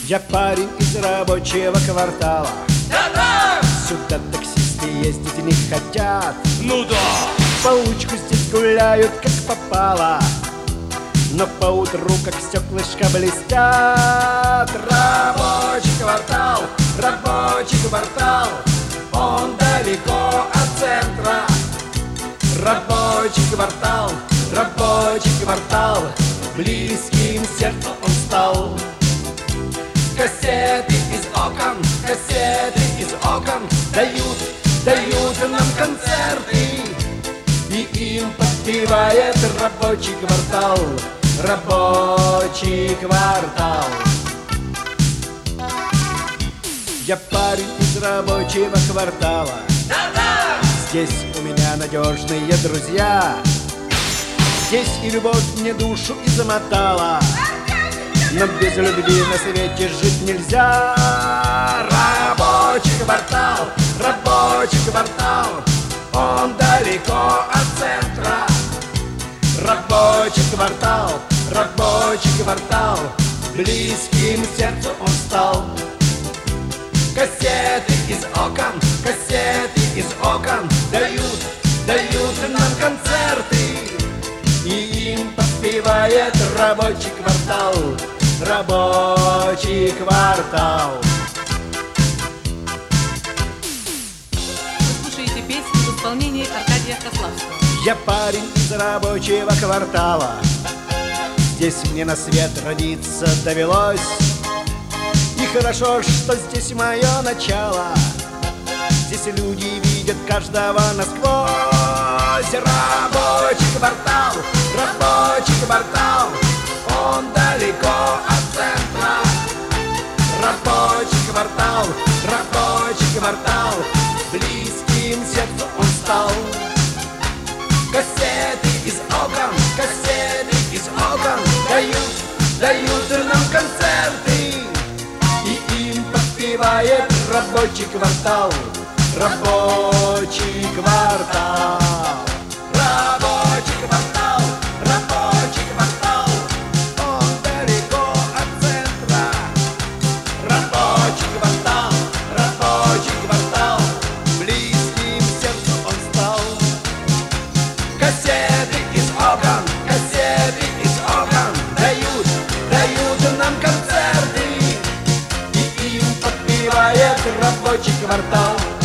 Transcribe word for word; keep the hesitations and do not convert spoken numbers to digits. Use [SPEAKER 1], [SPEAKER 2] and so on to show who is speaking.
[SPEAKER 1] Я парень из рабочего квартала.
[SPEAKER 2] Да-да!
[SPEAKER 1] Сюда таксисты ездить не хотят.
[SPEAKER 2] Ну да!
[SPEAKER 1] Получку здесь гуляют как попало, но поутру как стеклышко блестят. Рабочий квартал, рабочий квартал, он далеко от центра. Рабочий квартал, рабочий квартал, близким сердцу он стал. Кассеты из окон, кассеты из окон дают, дают нам концерты, и им подпевает рабочий квартал, рабочий квартал. Я парень из рабочего квартала.
[SPEAKER 2] Да-да!
[SPEAKER 1] Здесь у меня надежные друзья. Здесь и любовь мне душу измотала, но без любви на свете жить нельзя. Рабочий квартал, рабочий квартал, он далеко от центра. Рабочий квартал, рабочий квартал, близким сердцу он стал. Кассеты из окон, кассеты из окон дают, дают нам концерты, и им подпевает рабочий квартал, рабочий квартал.
[SPEAKER 3] Вы слушаете песни в исполнении Аркадия Кославского.
[SPEAKER 1] Я парень из рабочего квартала. Здесь мне на свет родиться довелось, и хорошо, что здесь мое начало. Здесь люди видят каждого насквозь. Рабочий квартал, рабочий квартал, он далеко от центра. Рабочий квартал, рабочий квартал, близким сердцу он стал. Кассеты из окон, кассеты из окон дают, дают нам концерты, и им подпевает рабочий квартал, рабочий квартал. Рабочий квартал, рабочий квартал, он далеко от центра. Рабочий квартал, рабочий квартал, близким сердцу он стал. Кассеты из окон, кассеты из окон дают, дают нам концерты, и им подпевает рабочий квартал.